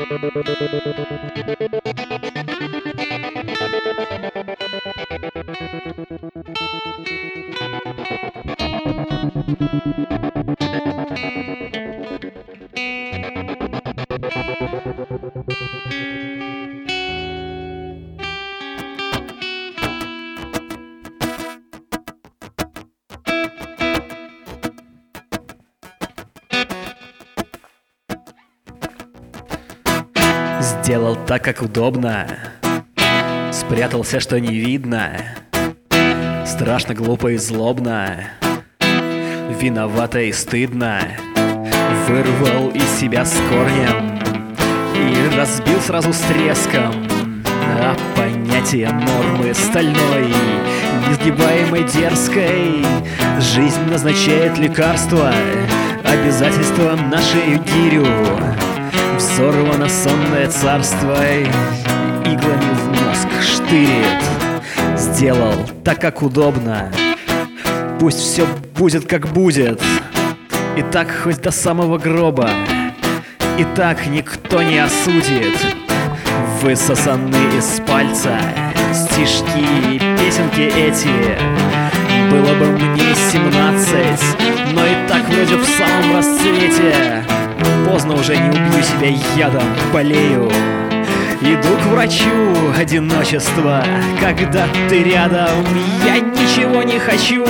Сделал так, как удобно, спрятался, что не видно. Страшно, глупо и злобно, виновато и стыдно. Вырвал из себя с корнем и разбил сразу с треском. А понятие нормы стальной, несгибаемой, дерзкой, жизнь назначает лекарство, обязательства нашей гирю. Взорвано сонное царство, иглами в мозг штырит. Сделал так, как удобно, пусть все будет, как будет. И так хоть до самого гроба, и так никто не осудит. Высосаны из пальца стишки и песенки эти. Было бы мне 17, но и так вроде в самом расцвете. Поздно уже, не убью себя ядом, болею. Иду к врачу одиночества, когда ты рядом, я ничего не хочу.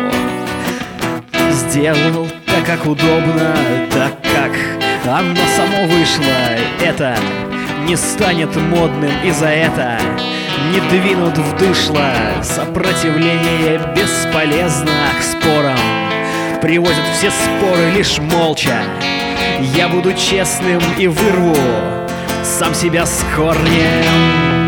Сделал так, как удобно, так, как оно само вышло. Это не станет модным, и за это не двинут в дышло. Сопротивление бесполезно к спорам, приводят все споры лишь молча. Я буду честным и вырву сам себя с корнем.